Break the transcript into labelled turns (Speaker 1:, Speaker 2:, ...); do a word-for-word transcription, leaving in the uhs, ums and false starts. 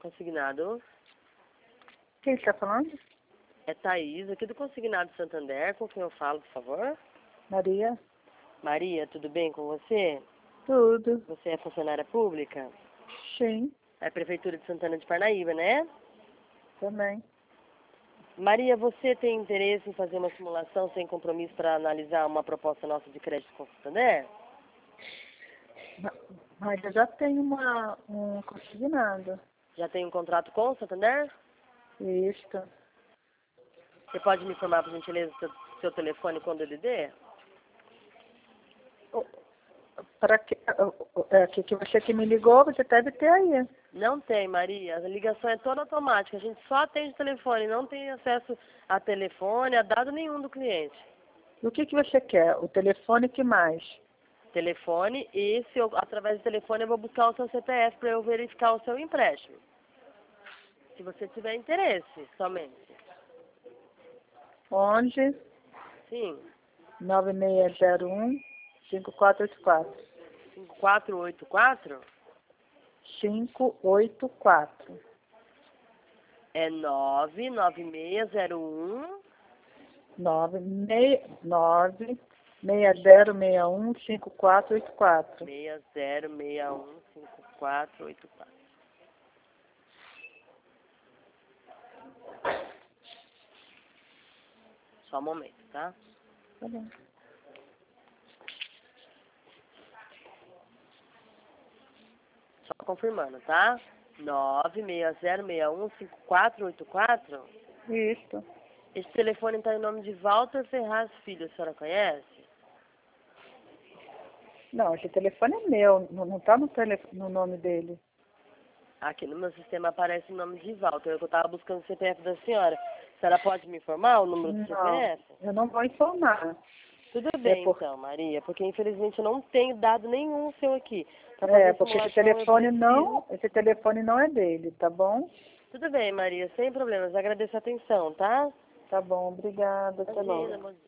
Speaker 1: consignado.
Speaker 2: Quem está falando?
Speaker 1: É Thaís, aqui do Consignado Santander, com quem eu falo, por favor.
Speaker 2: Maria?
Speaker 1: Maria, tudo bem com você?
Speaker 2: Tudo.
Speaker 1: Você é funcionária pública?
Speaker 2: Sim,
Speaker 1: É a Prefeitura de Santana de Parnaíba, né?
Speaker 2: também.
Speaker 1: Maria, você tem interesse em fazer uma simulação sem compromisso para analisar uma proposta nossa de crédito com o Santander?
Speaker 2: Ma- Mas eu já tenho uma, um consignado.
Speaker 1: Já tem um contrato com o Santander?
Speaker 2: Isto.
Speaker 1: Você pode me informar, por gentileza, seu, seu telefone quando ele der?
Speaker 2: Para que, é, que, que você que me ligou, você deve ter aí.
Speaker 1: Não tem, Maria. A ligação é toda automática. A gente só atende telefone, não tem acesso a telefone, a dado nenhum do cliente.
Speaker 2: E o que, que você quer? O telefone, que mais?
Speaker 1: Telefone e, se eu, através do telefone, eu vou buscar o seu C P F para eu verificar o seu empréstimo. Se você tiver interesse, somente.
Speaker 2: onze,
Speaker 1: Sim.
Speaker 2: nove seis zero um, cinco quatro oito quatro.
Speaker 1: cinco quatro oito quatro
Speaker 2: cinco oito quatro.
Speaker 1: é nove nove seis zero um
Speaker 2: nove nove seis zero seis um cinco quatro oito quatro.
Speaker 1: seis zero seis um cinco quatro oito quatro. Só um momento, tá?
Speaker 2: Tá bom.
Speaker 1: Só confirmando, tá? nove seis zero seis um cinco quatro oito quatro.
Speaker 2: Isso.
Speaker 1: Esse telefone está em nome de Walter Ferraz Filho, a senhora conhece?
Speaker 2: Não, esse telefone é meu, não está no, tele, no nome dele.
Speaker 1: Aqui no meu sistema aparece o nome de Walter, eu estava buscando o C P F da senhora. A senhora pode me informar o número do
Speaker 2: Não,
Speaker 1: C P F?
Speaker 2: eu não vou informar.
Speaker 1: Tudo
Speaker 2: É
Speaker 1: bem,
Speaker 2: por-
Speaker 1: então, Maria, porque infelizmente eu não tenho dado nenhum seu aqui. Pra
Speaker 2: É,
Speaker 1: fazer
Speaker 2: porque esse
Speaker 1: simulação, eu
Speaker 2: telefone
Speaker 1: preciso.
Speaker 2: não, esse telefone não é dele, tá bom?
Speaker 1: Tudo bem, Maria, sem problemas. Agradeço a atenção, tá?
Speaker 2: Tá bom, obrigada, até logo.
Speaker 1: Imagina, bom dia.